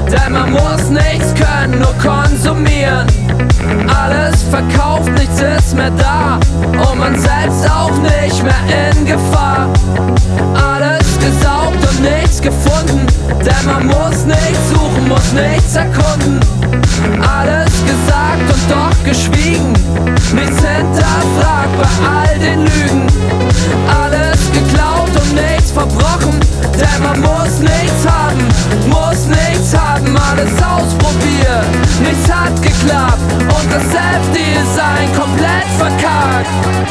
Denn man muss nichts können, nur konsumieren. Alles verkauft, nichts ist mehr da und man selbst auch nicht mehr in Gefahr. Alles gesaugt und nichts gefunden, denn man muss nichts suchen, muss nichts erkunden. Alles gesagt und doch geschwiegen, nichts hinterfragt bei all den Lügen. Alles geklaut und nichts verbrochen, denn man muss nichts haben, alles ausprobiert, nichts hat geklappt und das Selbstdesign komplett verkackt.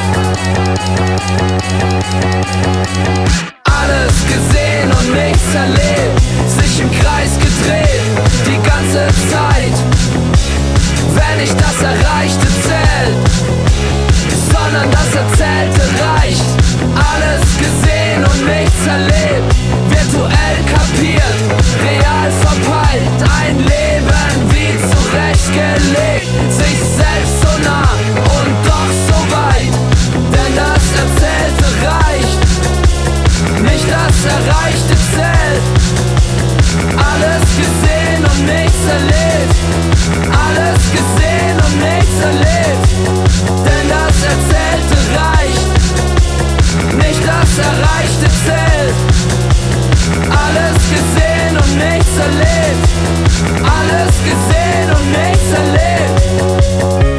Alles gesehen und nichts erlebt, sich im Kreis gedreht, die ganze Zeit. Wenn nicht das Erreichte zählt, sondern das Erzählte reicht. Alles gesehen und nichts erlebt, virtuell kapiert, real verpeilt. Ein Leben wie zurechtgelegt, sich selbst so nah und doch so weit. Denn das Erzählte reicht, nicht das Erreichte zählt. Alles gesehen und nichts erlebt, alles gesehen und nichts erlebt. Denn das Erzählte reicht, nicht das Erreichte zählt. Alles gesehen und nichts erlebt, alles gesehen und nichts erlebt.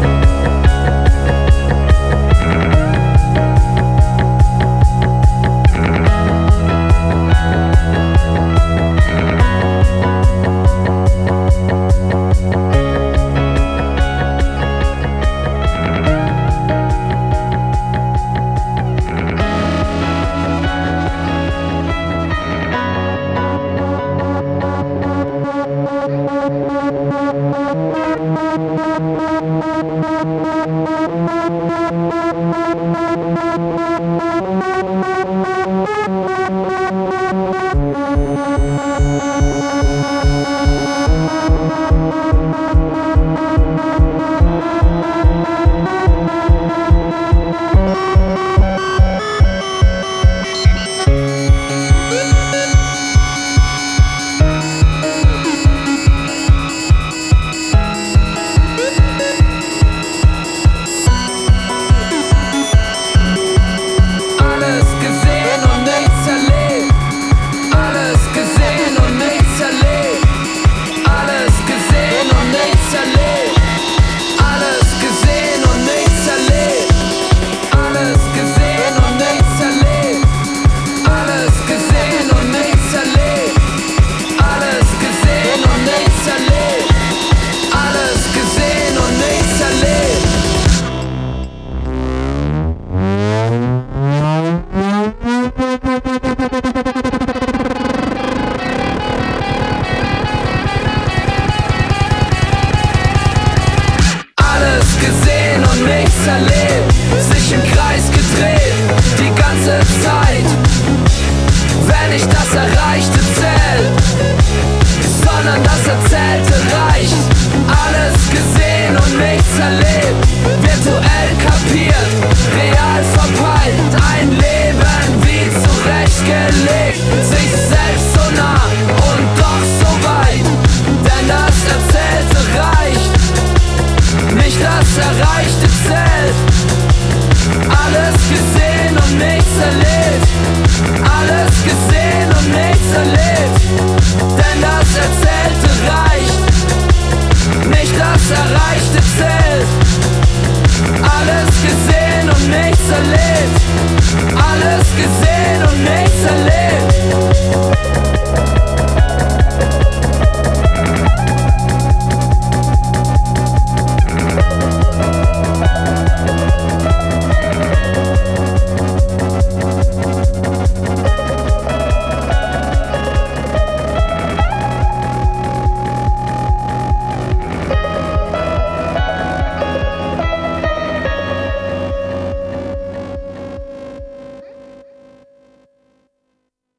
Erlebt, sich im Kreis gedreht, die ganze Zeit. Wenn nicht das Erreichte zählt, sondern das Erzählte reicht. Alles gesehen und nichts erlebt, virtuell kapiert, real verpeilt. Ein